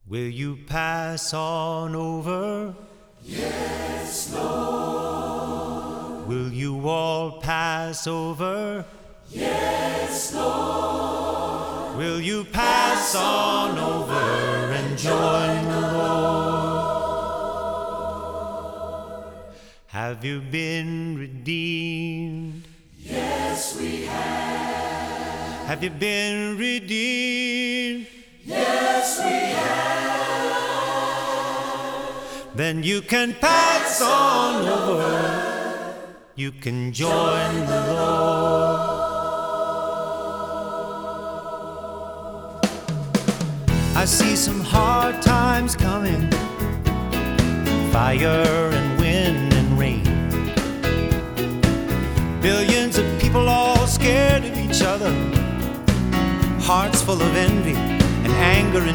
Will you pass on over? Yes, Lord. Will you all pass over? Yes, Lord. Will you pass on over and join the Lord? Have you been redeemed? Yes, we have. Have you been redeemed? Yes, we have. Then you can pass on over. You can join the Lord. I see some hard times coming, fire and wind and rain. Billions of people all scared of each other, hearts full of envy and anger and